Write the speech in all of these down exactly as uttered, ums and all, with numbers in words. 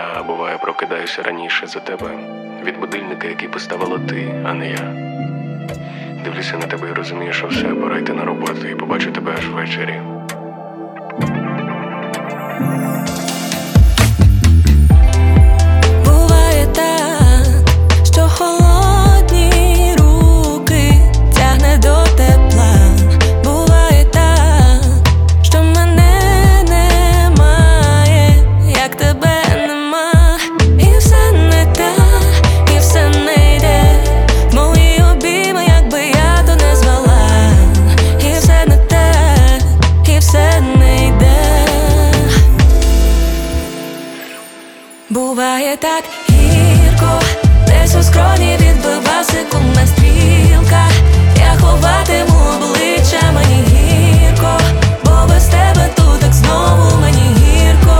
я, а буває прокидаюся раніше за тебе. Від будильника, який поставила ти, а не я. Дивлюся на тебе і розумію, що все, пора йти на роботу, і побачу тебе аж ввечері. Буває так, що холодні руки тягне до тепла. Буває так, що мене немає, як тебе нема. І все не так, і все не йде в мої обійми, якби я то не звала. І все не так, і все не йде. Буває так гірко, десь у скроні відбива секундна стрілка. Я ховатиму обличчя, мені гірко, бо без тебе тут так знову мені гірко.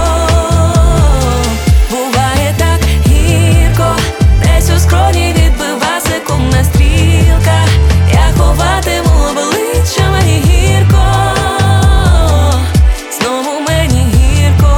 Буває так гірко, десь у скроні відбива секундна стрілка. Я ховатиму обличчя, мені гірко, знову мені гірко.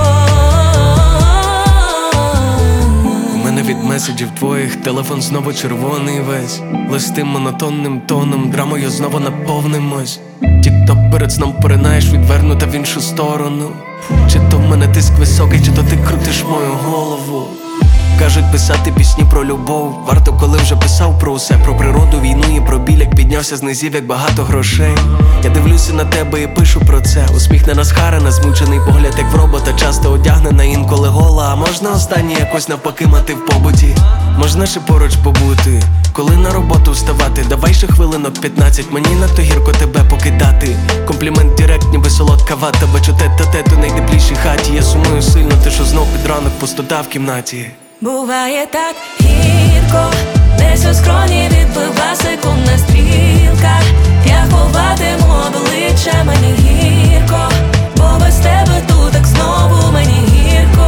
Від меседжів твоїх телефон знову червоний весь. Листи монотонним тоном, драмою знову наповнимось. Тік-ток перед сном поринаєш відвернута в іншу сторону. Чи то в мене тиск високий, чи то ти крутиш мою голову. Кажуть, писати пісні про любов варто, коли вже писав про усе. Про природу, війну і про біль, як піднявся з низів, як багато грошей. Я дивлюся на тебе і пишу про це. Усміхнена схарена, змучений погляд, як в робота. Часто одягнена, інколи гола. А можна останнє якось навпаки мати в побуті? Можна ще поруч побути, коли на роботу вставати. Давай ще хвилинок п'ятнадцять, мені надто гірко тебе покидати. Комплімент директ, ніби солодка вата. Бачу тет-а-тет у найтеплішій хаті. Я сумую сильно, ти що знов під ранок, пустота в кімнаті. Буває так гірко, десь у скроні відбива секундна стрілка. Я ховатиму обличчя, мені гірко, бо без тебе тут так знову мені гірко.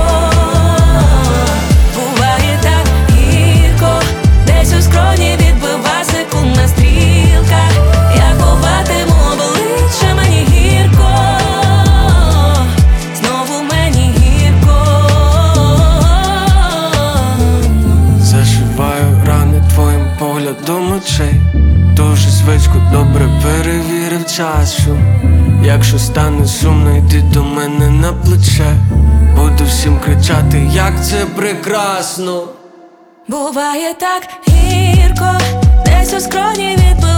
Буває так гірко, десь у скроні відбива секундна стрілка. Я ховатиму обличчя, мені гірко, знову мені гірко. Зашиваю рани твоїм поглядом очей. Дуже свічку добре перевірив часу. Якщо стане сумно, йди до мене на плече. Буду всім кричати, як це прекрасно. Буває так гірко, десь у скроні відбив